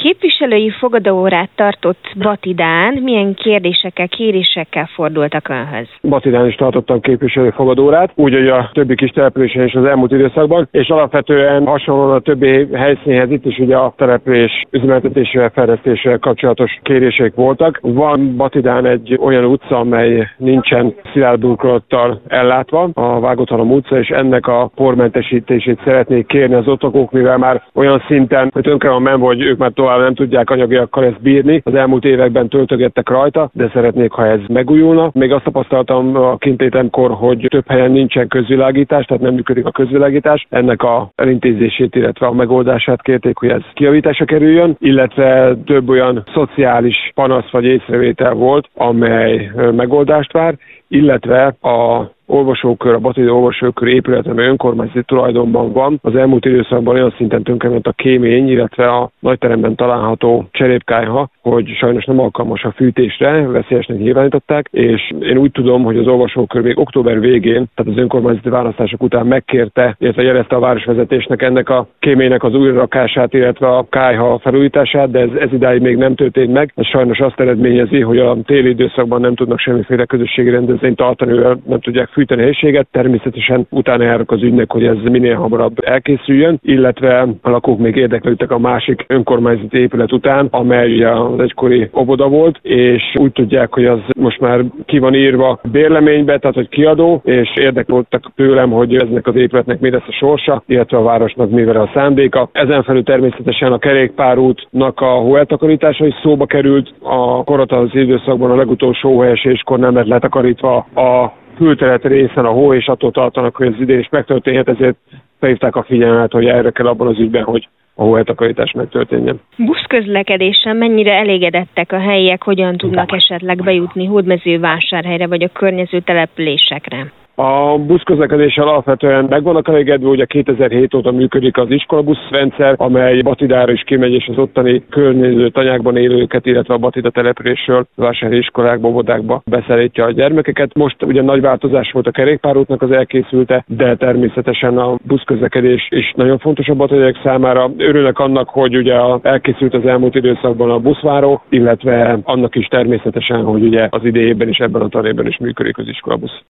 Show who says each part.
Speaker 1: Képviselői fogadóórát tartott Batidán, milyen kérdésekkel, kérésekkel fordultak önhöz?
Speaker 2: Batidán is tartottam képviselői fogadórát, úgy, hogy a többi kis településen is az elmúlt időszakban, és alapvetően hasonlóan a többi helyszínhez itt is ugye a település üzemeltetésével, fejlesztésével kapcsolatos kérések voltak. Van Batidán egy olyan utca, amely nincsen szilárd burkolattal ellátva, a Vágódhalom utca, és ennek a pormentesítését szeretnék kérni az ott lakók, mivel már olyan szinten, hogy tönkre van menve, hogy ők már tovább nem tudják anyagiakkal ezt bírni. Az elmúlt években töltögettek rajta, de szeretnék, ha ez megújulna. Még azt tapasztaltam a kintlétemkor, hogy több helyen nincsen közvilágítás, tehát nem működik a közvilágítás. Ennek a elintézését, illetve a megoldását kérték, hogy ez kijavításra kerüljön, illetve több olyan szociális panasz vagy észrevétel volt, amely megoldást vár, illetve a olvasókör, a Batidai olvasókör épület, amely önkormányzati tulajdonban van. Az elmúlt időszakban olyan szinten tönkrement a kémény, illetve a nagyteremben található cserépkályha, hogy sajnos nem alkalmas a fűtésre, veszélyesnek nyilvánították, és én úgy tudom, hogy az olvasókör még október végén, tehát az önkormányzati választások után megkérte, illetve jelezte a városvezetésnek ennek a kéménynek az újrarakását, illetve a kályha felújítását, de ez idáig még nem történt meg. Ez sajnos azt eredményezi, hogy a téli időszakban nem tudnak semmiféle közösségi rendezvényt tartani, mivel nem tudják fűteni a helységet. Természetesen utána járok az ügynek, hogy ez minél hamarabb elkészüljön, illetve a lakók még érdeklődtek a másik önkormányzati épület után, amely ugye az egykori óvoda volt, és úgy tudják, hogy az most már ki van írva bérleménybe, tehát hogy kiadó, és érdeklődtek tőlem, hogy eznek az épületnek mi lesz a sorsa, illetve a városnak mivel a szándéka. Ezen felül természetesen a kerékpárútnak a hóeltakarítása is szóba került. A koronavírus időszakban a legutolsó hóeséskor nem lett letakarítva a külterület részen a hó, és attól tartanak, hogy az idén is megtörténhet, ezért felhívták a figyelmet, hogy erre kell abban az ügyben, hogy a hóeltakarítás megtörténjen.
Speaker 1: Buszközlekedésen mennyire elégedettek a helyiek, hogyan tudnak esetleg bejutni Hódmezővásárhelyre vagy a környező településekre?
Speaker 2: A buszközlekedéssel alapvetően meg vannak elégedve, ugye 2007 óta működik az iskolabuszrendszer, amely Batidára is kimegy, és az ottani környező tanyákban élőket, illetve a Batida településről vásárhelyi iskolákba, óvodákba beszállítja a gyermekeket. Most ugye nagy változás volt a kerékpárútnak az elkészülte, de természetesen a buszközlekedés is nagyon fontos a batidaiak számára. Örülök annak, hogy ugye elkészült az elmúlt időszakban a buszváró, illetve annak is természetesen, hogy ugye az idejében is ebben a tanében is működik az iskolabusz.